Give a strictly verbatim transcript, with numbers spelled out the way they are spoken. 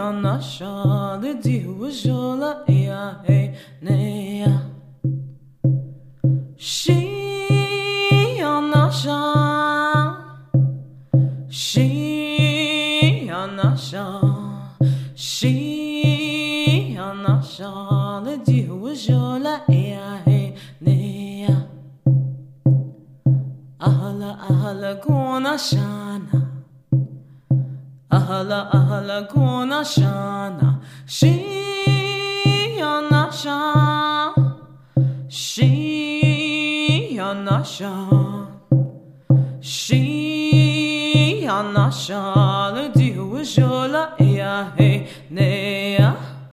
nasha le dihujola ea he nea she nasha she nasha she nasha le dihujola ea he nea ahala ahala gona shana ahala ahala gona shana she nasha she nasha she nasha le dihujola ea he ne